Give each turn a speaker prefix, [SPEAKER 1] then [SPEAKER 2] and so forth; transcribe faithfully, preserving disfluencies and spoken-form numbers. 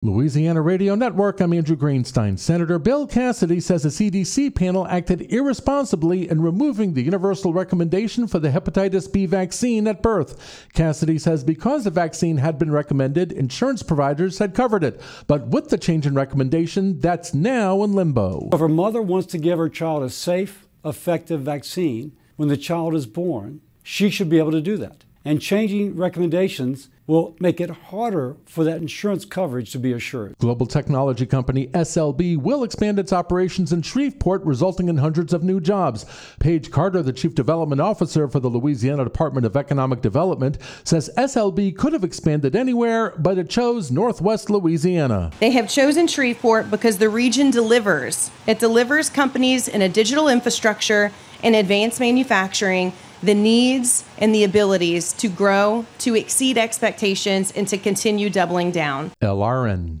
[SPEAKER 1] Louisiana Radio Network, I'm Andrew Greenstein. Senator Bill Cassidy says the C D C panel acted irresponsibly in removing the universal recommendation for the hepatitis B vaccine at birth. Cassidy says because the vaccine had been recommended, insurance providers had covered it. But with the change in recommendation, that's now in limbo.
[SPEAKER 2] If a mother wants to give her child a safe, effective vaccine when the child is born, she should be able to do that. And changing recommendations will make it harder for that insurance coverage to be assured.
[SPEAKER 1] Global technology company S L B will expand its operations in Shreveport, resulting in hundreds of new jobs. Paige Carter, the Chief Development Officer for the Louisiana Department of Economic Development, says S L B could have expanded anywhere, but it chose Northwest Louisiana.
[SPEAKER 3] They have chosen Shreveport because the region delivers. It delivers companies in a digital infrastructure and advanced manufacturing the needs and the abilities to grow, to exceed expectations, and to continue doubling down.
[SPEAKER 1] L R N.